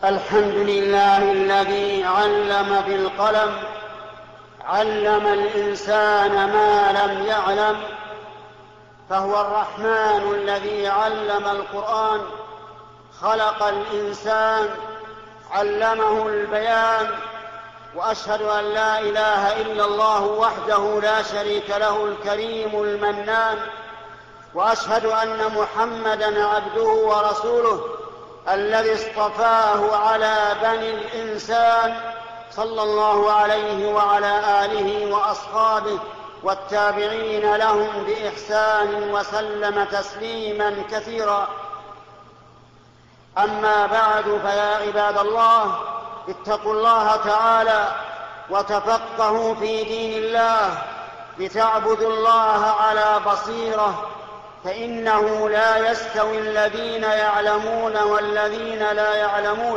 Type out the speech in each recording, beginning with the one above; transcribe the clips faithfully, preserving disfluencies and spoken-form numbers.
الحمد لله الذي علم بالقلم، علم الإنسان ما لم يعلم، فهو الرحمن الذي علم القرآن، خلق الإنسان، علمه البيان. وأشهد أن لا إله إلا الله وحده لا شريك له الكريم المنان، وأشهد أن محمدًا عبده ورسوله الذي اصطفاه على بني الإنسان، صلى الله عليه وعلى آله وأصحابه والتابعين لهم بإحسان وسلم تسليما كثيرا. أما بعد، فيا عباد الله، اتقوا الله تعالى وتفقهوا في دين الله لتعبدوا الله على بصيرة، فإنه لا يستوي الذين يعلمون والذين لا يعلمون.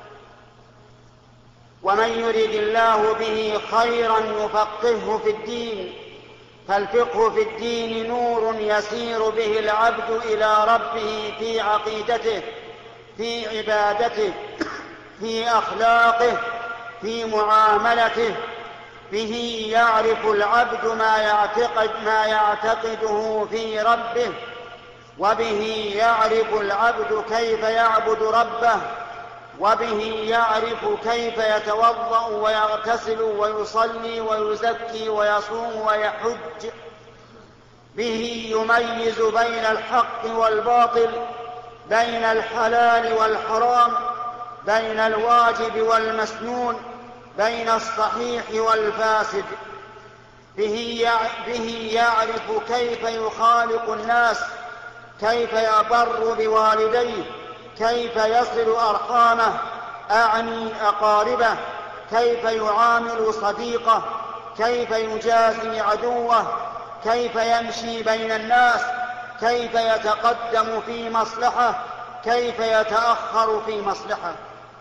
ومن يرد الله به خيرا يفقهه في الدين، فالفقه في الدين نور يسير به العبد إلى ربه في عقيدته، في عبادته، في أخلاقه، في معاملته. به يعرف العبد ما يعتقد ما يعتقده في ربه، وبه يعرف العبد كيف يعبد ربه، وبه يعرف كيف يتوضأ ويغتسل ويصلي ويزكي ويصوم ويحج. به يميز بين الحق والباطل، بين الحلال والحرام، بين الواجب والمسنون، بين الصحيح والفاسد. به يعرف كيف يخالق الناس، كيف يبر بوالديه، كيف يصل أرحامه، أعني أقاربه، كيف يعامل صديقه، كيف يجازي عدوه، كيف يمشي بين الناس، كيف يتقدم في مصلحة، كيف يتأخر في مصلحة.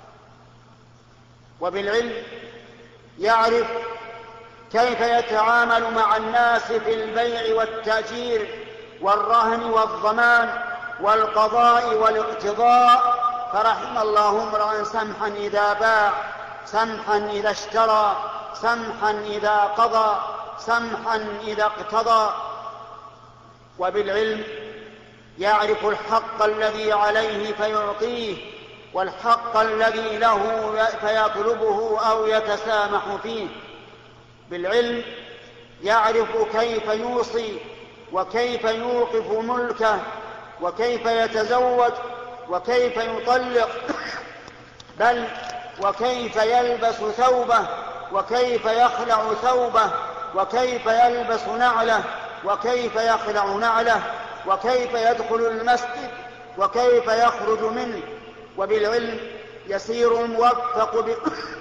وبالعلم يعرف كيف يتعامل مع الناس في البيع والتأجير والرهن والضمان والقضاء والاقتضاء، فرحم الله امرأ سمحا إذا باع، سمحا إذا اشترى، سمحا إذا قضى، سمحا إذا اقتضى. وبالعلم يعرف الحق الذي عليه فيعطيه، والحق الذي له فيطلبه أو يتسامح فيه. بالعلم يعرف كيف يوصي، وكيف يوقف ملكه، وكيف يتزوج، وكيف يطلق، بل وكيف يلبس ثوبه، وكيف يخلع ثوبه، وكيف يلبس نعله، وكيف يخلع نعله، وكيف يدخل المسجد، وكيف يخرج منه. وبالعلم يسير الموفق ب...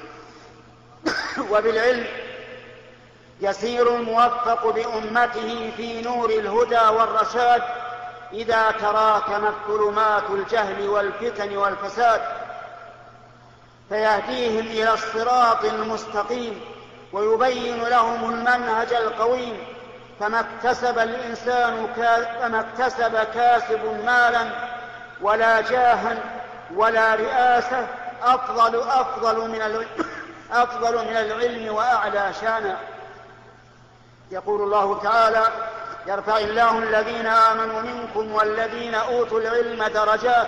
وبالعلم يسير الموفق بأمته في نور الهدى والرشاد إذا تراكمت ظلمات الجهل والفتن والفساد، فيهديهم إلى الصراط المستقيم ويبين لهم المنهج القويم. فما اكتسب الإنسان كا... فما اكتسب كاسب مالا ولا جاها ولا رئاسة أفضل أفضل من العلم أفضل من العلم وأعلى شانا. يقول الله تعالى: يرفع الله الذين آمنوا منكم والذين أوتوا العلم درجات.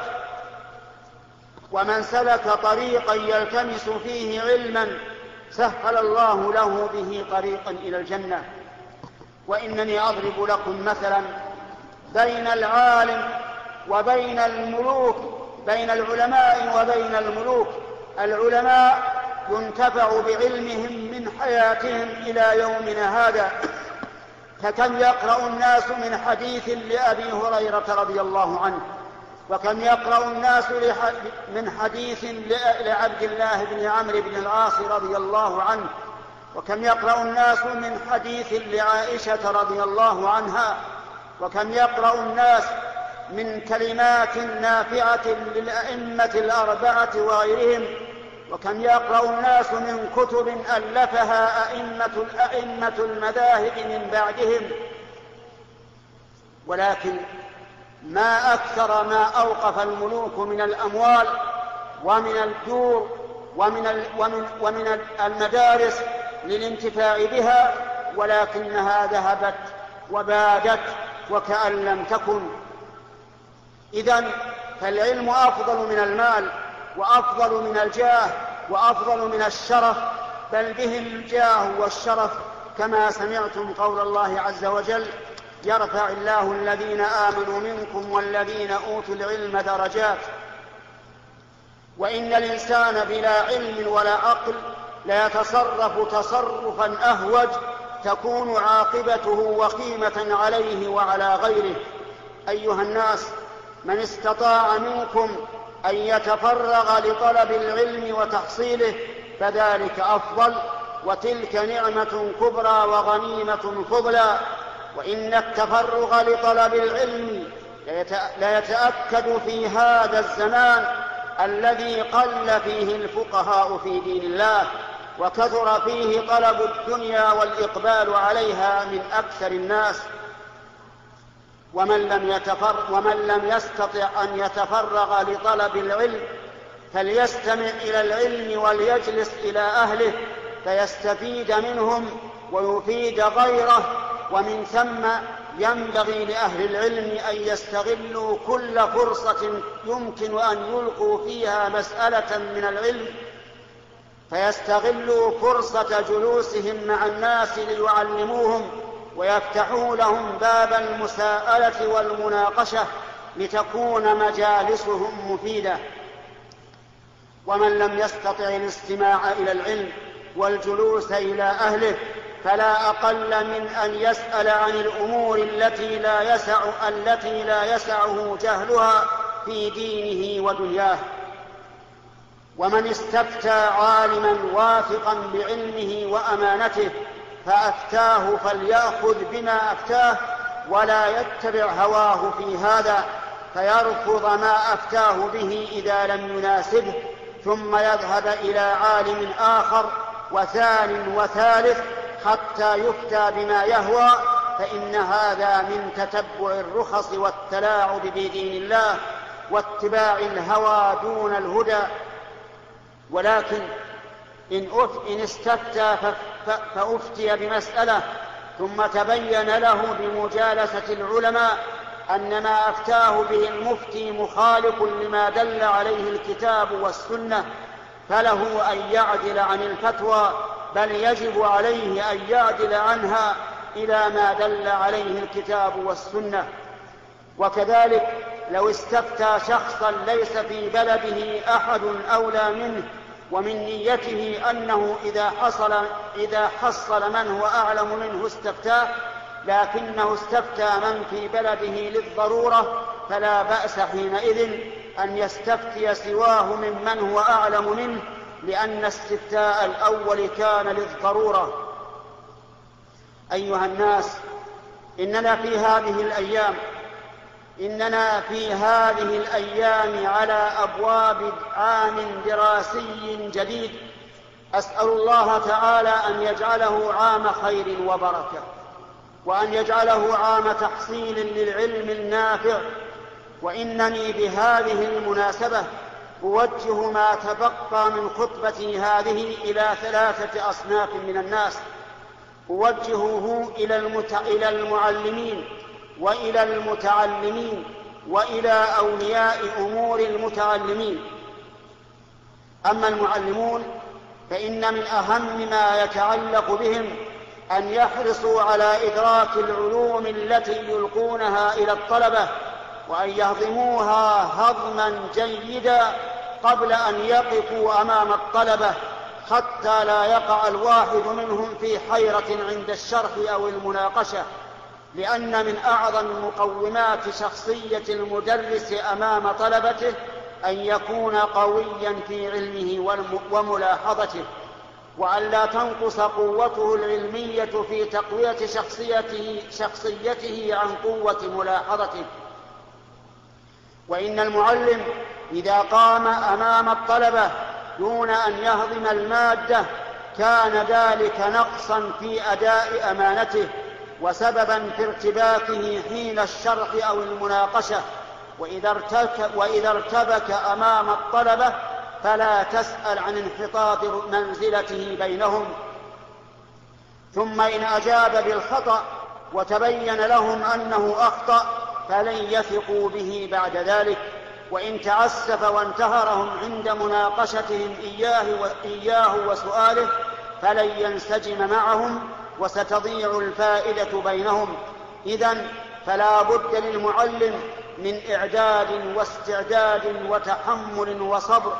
ومن سلك طريقا يلتمس فيه علما سهل الله له به طريقا إلى الجنة. وإنني أضرب لكم مثلا بين العالم وبين الملوك، بين العلماء وبين الملوك. العلماء ينتفع بعلمهم من حياتهم إلى يومنا هذا، فكم يقرأ الناس من حديث لأبي هريرة رضي الله عنه، وكم يقرأ الناس من حديث لعبد الله بن عمرو بن العاص رضي الله عنه، وكم يقرأ الناس من حديث لعائشة رضي الله عنها، وكم يقرأ الناس من كلمات نافعة للأئمة الأربعة وغيرهم، وكم يقرأ الناس من كتب ألفها أئمة الأئمة المذاهب من بعدهم. ولكن ما أكثر ما أوقف الملوك من الأموال ومن الدور ومن, ومن, ومن المدارس للانتفاع بها، ولكنها ذهبت وبادت وكأن لم تكن. إذن فالعلم أفضل من المال، وأفضل من الجاه، وأفضل من الشرف، بل به الجاه والشرف، كما سمعتم قول الله عز وجل: يرفع الله الذين آمنوا منكم والذين أوتوا العلم درجات. وإن الإنسان بلا علم ولا عقل ليتصرف تصرفا أهوج تكون عاقبته وخيمة عليه وعلى غيره. أيها الناس، من استطاع منكم أن يتفرغ لطلب العلم وتحصيله فذلك أفضل، وتلك نعمة كبرى وغنيمة فضلى. وإن التفرغ لطلب العلم ليتأكد في هذا الزمان الذي قل فيه الفقهاء في دين الله، وكثر فيه طلب الدنيا والإقبال عليها من أكثر الناس. ومن لم, يتفر ومن لم يستطع أن يتفرغ لطلب العلم فليستمع إلى العلم وليجلس إلى أهله فيستفيد منهم ويفيد غيره. ومن ثم ينبغي لأهل العلم أن يستغلوا كل فرصة يمكن أن يلقوا فيها مسألة من العلم، فيستغلوا فرصة جلوسهم مع الناس ليعلموهم ويفتحوا لهم باب المساءلة والمناقشة لتكون مجالسهم مفيدة. ومن لم يستطع الاستماع إلى العلم والجلوس إلى أهله فلا أقل من أن يسأل عن الأمور التي لا يسع التي لا يسعه جهلها في دينه ودنياه. ومن استفتى عالما واثقا بعلمه وأمانته فأفتاه فليأخذ بما أفتاه ولا يتبع هواه في هذا فيرفض ما أفتاه به إذا لم يناسبه، ثم يذهب إلى عالم آخر وثان وثالث حتى يفتى بما يهوى، فإن هذا من تتبع الرخص والتلاعب بدين الله واتباع الهوى دون الهدى. ولكن إن, إن استفتى فأفتي بمسألة ثم تبين له بمجالسة العلماء أن ما أفتاه به المفتي مخالف لما دل عليه الكتاب والسنة، فله أن يعدل عن الفتوى، بل يجب عليه أن يعدل عنها إلى ما دل عليه الكتاب والسنة. وكذلك لو استفتى شخصا ليس في بلده أحد أولى منه ومن نيته أنه إذا حصل, إذا حصل من هو أعلم منه استفتاه، لكنه استفتى من في بلده للضرورة، فلا بأس حينئذ أن يستفتي سواه ممن هو أعلم منه، لأن استفتاء الأول كان للضرورة. أيها الناس، إننا في هذه الأيام إننا في هذه الأيام على أبواب عام دراسي جديد، أسأل الله تعالى أن يجعله عام خير وبركة، وأن يجعله عام تحصيل للعلم النافع. وإنني بهذه المناسبة أوجه ما تبقى من خطبتي هذه إلى ثلاثة أصناف من الناس، أوجهه إلى المعلمين وإلى المتعلمين وإلى أولياء أمور المتعلمين. أما المعلمون فإن من أهم ما يتعلق بهم أن يحرصوا على إدراك العلوم التي يلقونها إلى الطلبة، وأن يهضموها هضما جيدا قبل أن يقفوا أمام الطلبة، حتى لا يقع الواحد منهم في حيرة عند الشرح أو المناقشة، لأن من أعظم مقومات شخصية المدرس أمام طلبته أن يكون قويا في علمه وملاحظته، وأن لا تنقص قوته العلمية في تقوية شخصيته, شخصيته عن قوة ملاحظته. وإن المعلم إذا قام أمام الطلبة دون أن يهضم المادة كان ذلك نقصا في أداء أمانته وسببا في ارتباكه حين الشرح أو المناقشة. وإذا ارتبك, وإذا ارتبك أمام الطلبة فلا تسأل عن انحطاط منزلته بينهم. ثم إن أجاب بالخطأ وتبين لهم أنه أخطأ فلن يثقوا به بعد ذلك. وإن تعسف وانتهرهم عند مناقشتهم إياه, وإياه وسؤاله فلن ينسجم معهم وستضيع الفائدة بينهم. إذن فلا بد للمعلم من إعداد واستعداد وتحمل وصبر.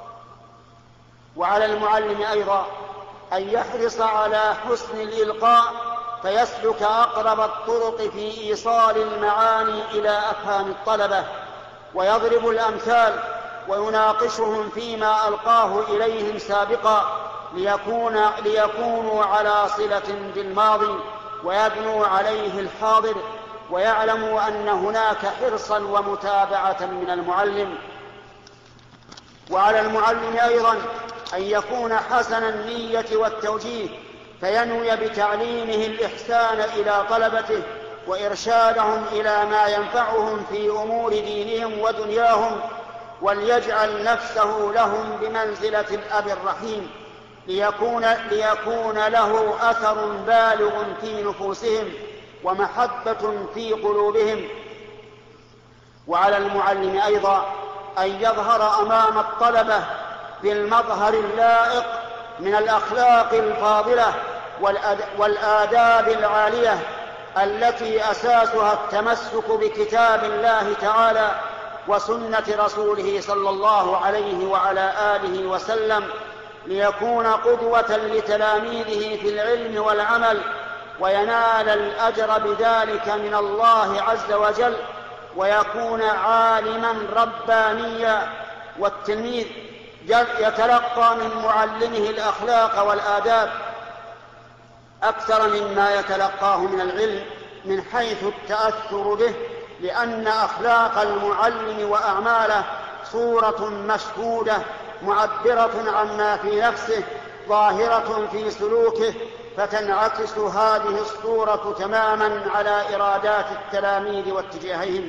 وعلى المعلم أيضا أن يحرص على حسن الإلقاء فيسلك أقرب الطرق في إيصال المعاني إلى أفهام الطلبة، ويضرب الأمثال ويناقشهم فيما ألقاه إليهم سابقا ليكون ليكونوا على صلة بالماضي ويبنوا عليه الحاضر، ويعلموا أن هناك حرصا ومتابعة من المعلم. وعلى المعلم أيضا أن يكون حسن النية والتوجيه فينوي بتعليمه الإحسان إلى طلبته وإرشادهم إلى ما ينفعهم في أمور دينهم ودنياهم، وليجعل نفسه لهم بمنزلة الأب الرحيم ليكون, ليكون له أثر بالغ في نفوسهم ومحبة في قلوبهم. وعلى المعلم أيضا أن يظهر أمام الطلبة بالمظهر اللائق من الأخلاق الفاضلة والآداب العالية التي أساسها التمسك بكتاب الله تعالى وسنة رسوله صلى الله عليه وعلى آله وسلم، ليكون قدوة لتلاميذه في العلم والعمل وينال الأجر بذلك من الله عز وجل، ويكون عالما ربانيا. والتلميذ يتلقى من معلمه الأخلاق والآداب أكثر مما يتلقاه من العلم من حيث التأثر به، لأن أخلاق المعلم وأعماله صورة مشهودة معبرة عما في نفسه ظاهرة في سلوكه، فتنعكس هذه الصورة تماما على إرادات التلاميذ واتجاههم.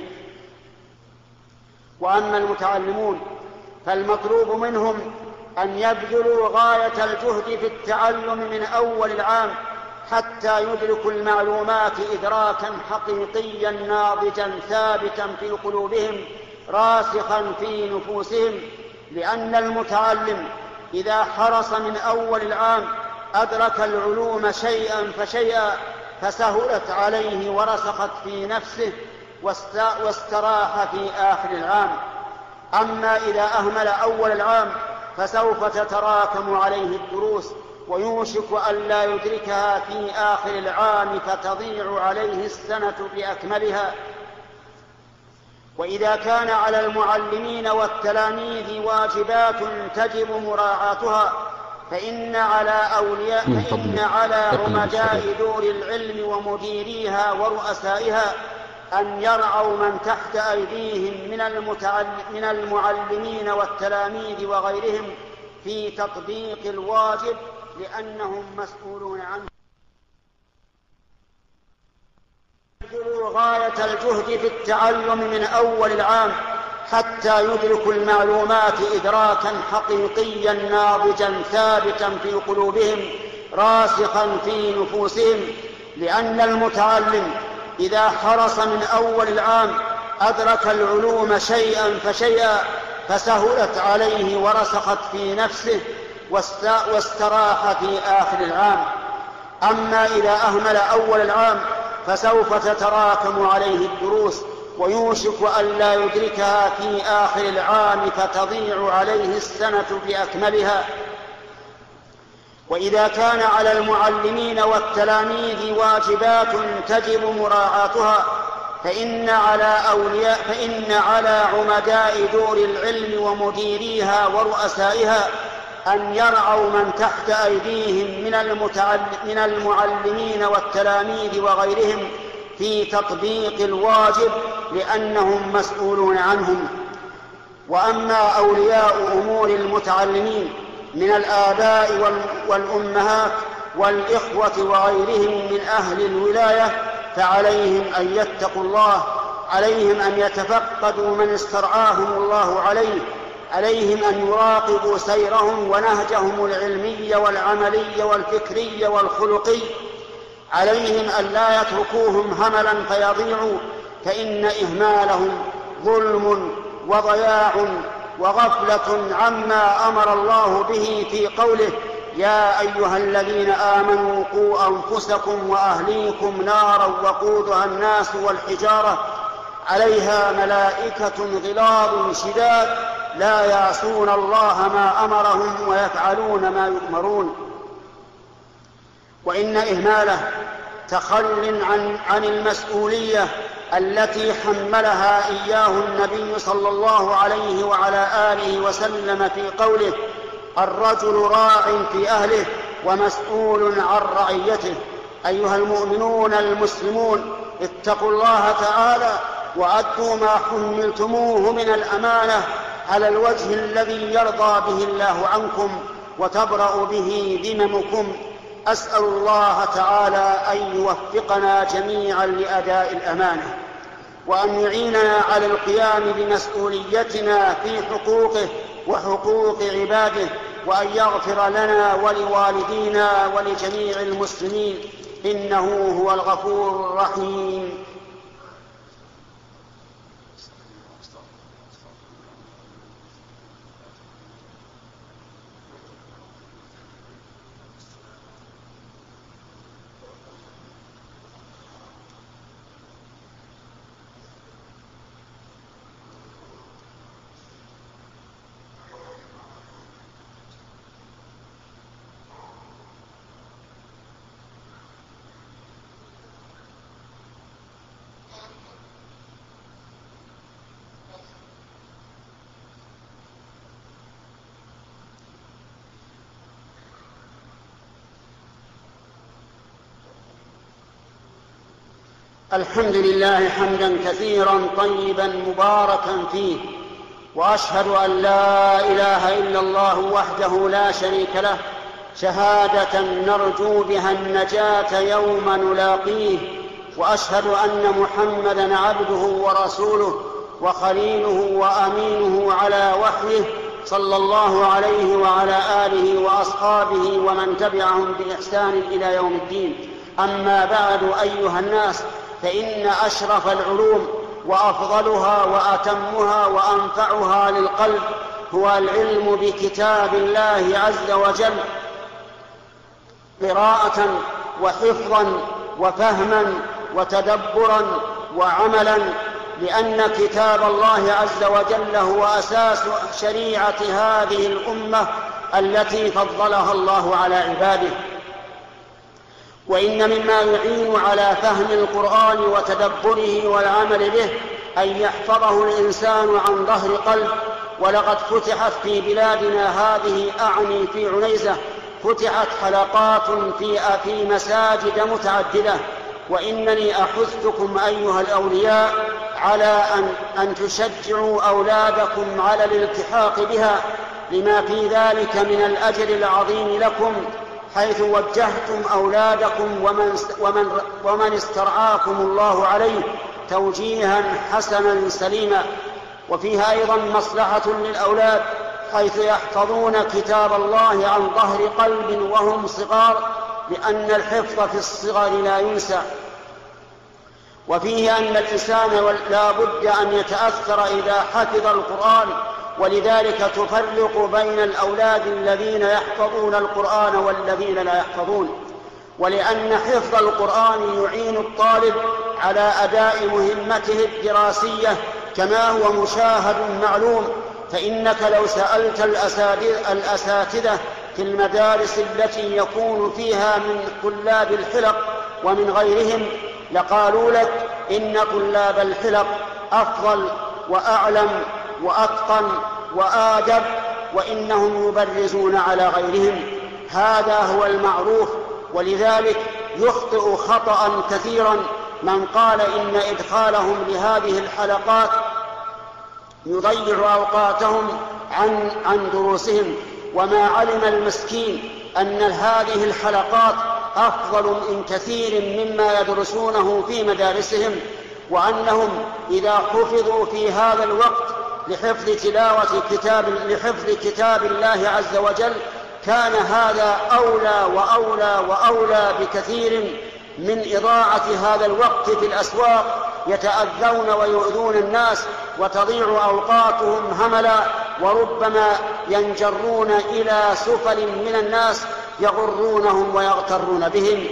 وأما المتعلمون فالمطلوب منهم أن يبذلوا غاية الجهد في التعلم من أول العام حتى يدركوا المعلومات إدراكا حقيقيا ناضجا ثابتا في قلوبهم راسخا في نفوسهم، لأن المتعلم إذا حرص من أول العام أدرك العلوم شيئا فشيئا فسهلت عليه ورسخت في نفسه واستراح في آخر العام. أما إذا أهمل أول العام فسوف تتراكم عليه الدروس ويوشك أن لا يدركها في آخر العام فتضيع عليه السنة بأكملها. وإذا كان على المعلمين والتلاميذ واجبات تجب مراعاتها فإن على أولياء فإن على عمداء دور العلم ومديريها ورؤسائها أن يرعوا من تحت أيديهم من المعلمين والتلاميذ وغيرهم في تطبيق الواجب لأنهم مسؤولون عنه. يبذلوا غاية الجهد في التعلم من أول العام حتى يدركوا المعلومات إدراكا حقيقيا ناضجا ثابتا في قلوبهم راسخا في نفوسهم، لأن المتعلم إذا حرص من أول العام أدرك العلوم شيئا فشيئا فسهلت عليه ورسخت في نفسه واستراح في آخر العام. أما إذا أهمل أول العام فسوف تتراكم عليه الدروس ويوشك أن لا يدركها في آخر العام فتضيع عليه السنة بأكملها. وإذا كان على المعلمين والتلاميذ واجبات تجب مراعاتها فإن على أولياء فإن على عمداء دور العلم ومديريها ورؤسائها أن يرعوا من تحت أيديهم من المعلمين والتلاميذ وغيرهم في تطبيق الواجب لأنهم مسؤولون عنهم. وأما أولياء أمور المتعلمين من الآباء والأمهات والإخوة وغيرهم من أهل الولاية فعليهم أن يتقوا الله، عليهم أن يتفقدوا من استرعاهم الله عليه عليهم أن يراقبوا سيرهم ونهجهم العلمي والعملي والفكري والخلقي. عليهم أن لا يتركوهم هملا فيضيعوا، فإن إهمالهم ظلم وضياع وغفلة عما أمر الله به في قوله: يا أيها الذين آمنوا قوا أنفسكم وأهليكم نارا وقودها الناس والحجارة عليها ملائكة غلاظ شداد لا يعصون الله ما أمرهم ويفعلون ما يؤمرون. وإن إهماله تخل عن, عن المسؤولية التي حملها إياه النبي صلى الله عليه وعلى آله وسلم في قوله: الرجل راع في أهله ومسؤول عن رعيته. أيها المؤمنون المسلمون، اتقوا الله تعالى وأدوا ما حملتموه من الأمانة على الوجه الذي يرضى به الله عنكم وتبرأ به ذممكم. أسأل الله تعالى أن يوفقنا جميعا لأداء الأمانة، وأن يعيننا على القيام بمسؤوليتنا في حقوقه وحقوق عباده، وأن يغفر لنا ولوالدينا ولجميع المسلمين، إنه هو الغفور الرحيم. الحمد لله حمدا كثيرا طيبا مباركا فيه، وأشهد أن لا إله إلا الله وحده لا شريك له شهادة نرجو بها النجاة يوم نلاقيه، وأشهد أن محمدا عبده ورسوله وخليله وأمينه على وحيه صلى الله عليه وعلى آله وأصحابه ومن تبعهم بإحسان إلى يوم الدين. أما بعد، أيها الناس، فإن أشرف العلوم وأفضلها وأتمها وأنفعها للقلب هو العلم بكتاب الله عز وجل، قراءة وحفظا وفهما وتدبرا وعملا، لأن كتاب الله عز وجل هو أساس شريعة هذه الأمة التي فضلها الله على عباده. وإن مما يعين على فهم القرآن وتدبره والعمل به أن يحفظه الإنسان عن ظهر قلب. ولقد فتحت في بلادنا هذه، أعني في عنيزة، فتحت حلقات في في مساجد متعددة، وإنني أحثكم أيها الأولياء على أن, أن تشجعوا أولادكم على الالتحاق بها، لما في ذلك من الأجر العظيم لكم، حيث وجهتم أولادكم ومن, ومن, ومن استرعاكم الله عليه توجيها حسنا سليما. وفيها أيضا مصلحة للأولاد، حيث يحفظون كتاب الله عن ظهر قلب وهم صغار، لأن الحفظ في الصغر لا ينسى. وفيه أن الإنسان لا بد أن يتأثر إذا حفظ القرآن، ولذلك تفرق بين الأولاد الذين يحفظون القرآن والذين لا يحفظون. ولأن حفظ القرآن يعين الطالب على أداء مهمته الدراسية كما هو مشاهد معلوم. فإنك لو سألت الأساتذة في المدارس التي يكون فيها من طلاب الحلق ومن غيرهم لقالوا لك إن طلاب الحلق أفضل وأعلم وأتقن وآدب، وإنهم يبرزون على غيرهم. هذا هو المعروف، ولذلك يخطئ خطأ كثيرا من قال إن إدخالهم لهذه الحلقات يضيع أوقاتهم عن, عن دروسهم، وما علم المسكين أن هذه الحلقات أفضل من كثير مما يدرسونه في مدارسهم، وأنهم إذا حفظوا في هذا الوقت لحفظ تلاوة كتاب لحفظ كتاب الله عز وجل كان هذا أولى وأولى وأولى بكثير من إضاعة هذا الوقت في الأسواق يتأذون ويؤذون الناس وتضيع أوقاتهم هملا، وربما ينجرون إلى سفل من الناس يغرونهم ويغترون بهم.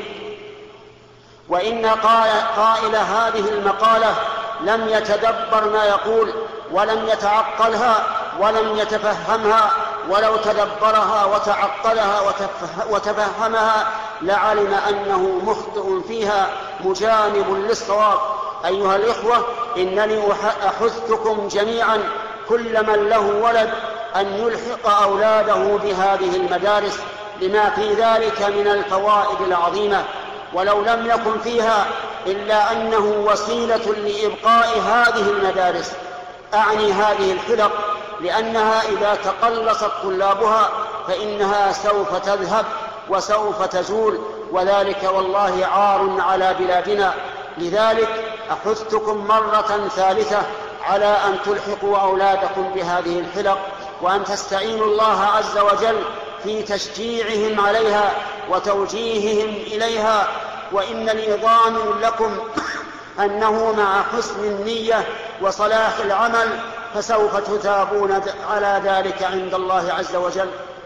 وإن قائل هذه المقالة لم يتدبر ما يقول ولم يتعقلها ولم يتفهمها، ولو تدبرها وتعقلها وتفهمها لعلم أنه مخطئ فيها مجانب للصواب. أيها الإخوة، إنني أحثكم جميعا كل من له ولد أن يلحق أولاده بهذه المدارس لما في ذلك من الفوائد العظيمة، ولو لم يكن فيها إلا أنه وسيلة لإبقاء هذه المدارس، أعني هذه الحلق، لأنها إذا تقلصت طلابها فإنها سوف تذهب وسوف تزول، وذلك والله عار على بلادنا. لذلك أحثكم مرة ثالثة على أن تلحقوا أولادكم بهذه الحلق، وأن تستعينوا الله عز وجل في تشجيعهم عليها وتوجيههم إليها. وإنني ضامن لكم أنه مع حسن النية وصلاح العمل فسوف تثابون على ذلك عند الله عز وجل.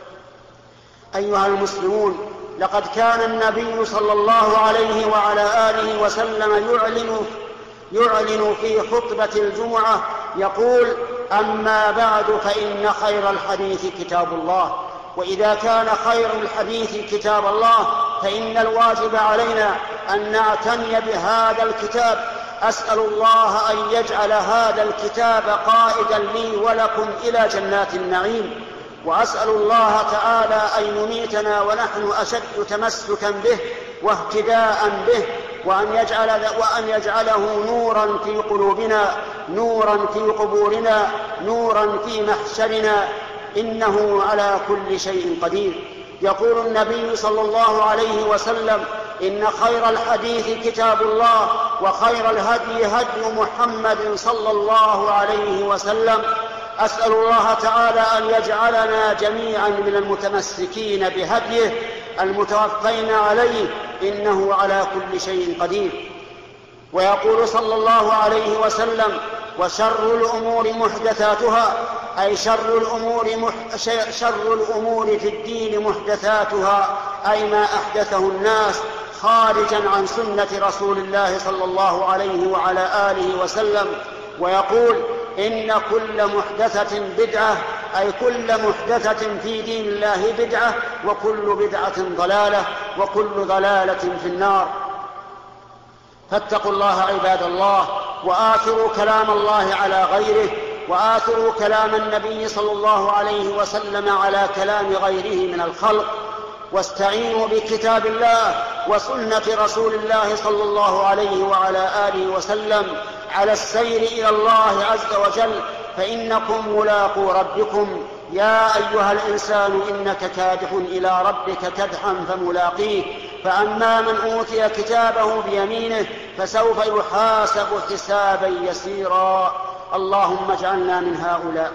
أيها المسلمون، لقد كان النبي صلى الله عليه وعلى آله وسلم يعلن, يعلن في خطبة الجمعة يقول: أما بعد فإن خير الحديث كتاب الله. وإذا كان خير الحديث كتاب الله فإن الواجب علينا أن نعتني بهذا الكتاب. أسأل الله أن يجعل هذا الكتاب قائدا لي ولكم إلى جنات النعيم، وأسأل الله تعالى أن يميتنا ونحن أشد تمسكا به واهتداء به، وأن, يجعل وأن يجعله نورا في قلوبنا، نورا في قبورنا، نورا في محشرنا، إنه على كل شيء قدير. يقول النبي صلى الله عليه وسلم: إن خير الحديث كتاب الله، وخير الهدي هدي محمد صلى الله عليه وسلم. أسأل الله تعالى أن يجعلنا جميعا من المتمسكين بهديه المتوفين عليه، إنه على كل شيء قدير. ويقول صلى الله عليه وسلم: وشر الأمور محدثاتها، أي شر الأمور, مح... شر الأمور في الدين محدثاتها، أي ما أحدثه الناس خارجا عن سنة رسول الله صلى الله عليه وعلى آله وسلم. ويقول: إن كل محدثة بدعة، أي كل محدثة في دين الله بدعة، وكل بدعة ضلالة، وكل ضلالة في النار. فاتقوا الله عباد الله، وآثروا كلام الله على غيره، وآثروا كلام النبي صلى الله عليه وسلم على كلام غيره من الخلق، واستعينوا بكتاب الله وسنة رسول الله صلى الله عليه وعلى آله وسلم على السير إلى الله عز وجل، فإنكم ملاقو ربكم. يا أيها الإنسان إنك كادح إلى ربك كدحا فملاقيه. فأما من أوتي كتابه بيمينه فسوف يحاسب حسابا يسيرا. اللهم اجعلنا من هؤلاء.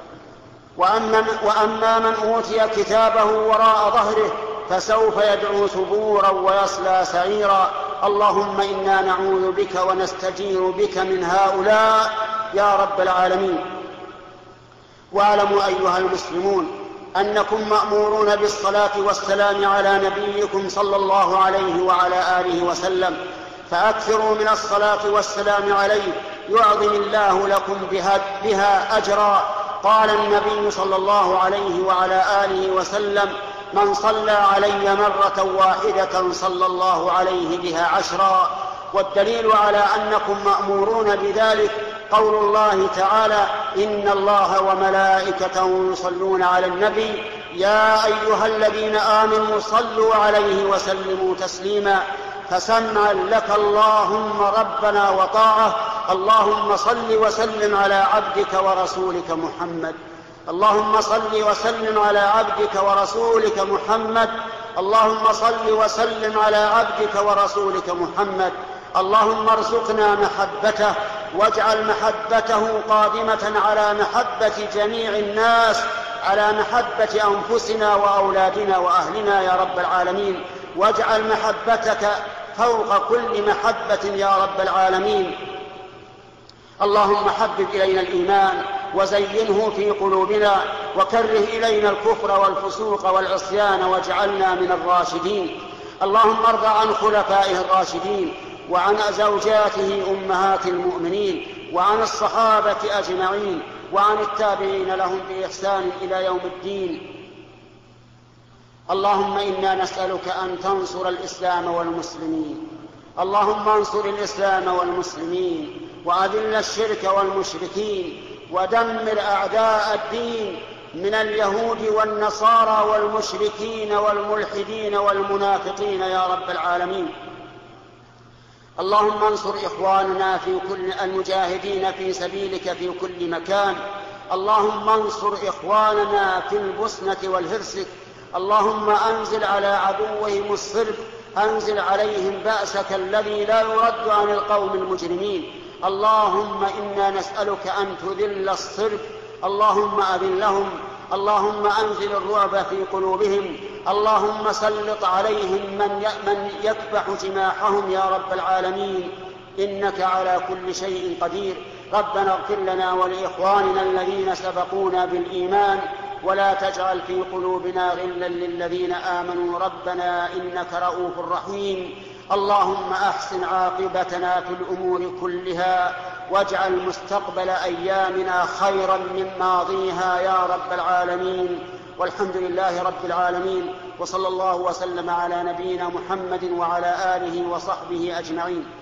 وأما, وأما من أوتي كتابه وراء ظهره فسوف يدعو ثبورا ويصلى سعيرا. اللهم إنا نعوذ بك ونستجير بك من هؤلاء يا رب العالمين. واعلموا أيها المسلمون أنكم مأمورون بالصلاة والسلام على نبيكم صلى الله عليه وعلى آله وسلم، فأكثروا من الصلاة والسلام عليه يعظم الله لكم بها, بها أجرا. قال النبي صلى الله عليه وعلى آله وسلم: من صلى علي مرة واحدة صلى الله عليه بها عشرا. والدليل على أنكم مأمورون بذلك قول الله تعالى: إن الله وملائكته يصلون على النبي يا أيها الذين آمنوا صلوا عليه وسلموا تسليما. فسمعا لك اللهم ربنا وطاعة. اللهم صل وسلم على عبدك ورسولك محمد. اللهم صل وسلم على عبدك ورسولك محمد. اللهم صل وسلم على عبدك ورسولك محمد. اللهم ارزقنا محبته واجعل محبته قادمة على محبة جميع الناس، على محبة أنفسنا وأولادنا وأهلنا يا رب العالمين. واجعل محبتك فوق كل محبة يا رب العالمين. اللهم حبب إلينا الإيمان وزينه في قلوبنا، وكره إلينا الكفر والفسوق والعصيان واجعلنا من الراشدين. اللهم ارض عن خلفائه الراشدين وعن زوجاته أمهات المؤمنين وعن الصحابة أجمعين وعن التابعين لهم بإحسان إلى يوم الدين. اللهم إنا نسألك أن تنصر الإسلام والمسلمين. اللهم انصر الإسلام والمسلمين وأذل الشرك والمشركين ودمر أعداء الدين من اليهود والنصارى والمشركين والملحدين والمنافقين يا رب العالمين. اللهم انصر إخواننا في كل المجاهدين في سبيلك في كل مكان. اللهم انصر إخواننا في البوسنة والهرسك. اللهم أنزل على عدوهم الصرب، أنزل عليهم بأسك الذي لا يرد عن القوم المجرمين. اللهم إنا نسألك أن تذل الصرب، اللهم أذلهم. اللهم أنزل الرعب في قلوبهم. اللهم سلط عليهم من يكبح جماحهم يا رب العالمين، إنك على كل شيء قدير. ربنا اغفر لنا ولإخواننا الذين سبقونا بالإيمان، ولا تجعل في قلوبنا غلا للذين آمنوا ربنا إنك رؤوف رحيم. اللهم أحسن عاقبتنا في الأمور كلها، واجعل مستقبل أيامنا خيرا من ماضيها يا رب العالمين. والحمد لله رب العالمين، وصلى الله وسلم على نبينا محمد وعلى آله وصحبه أجمعين.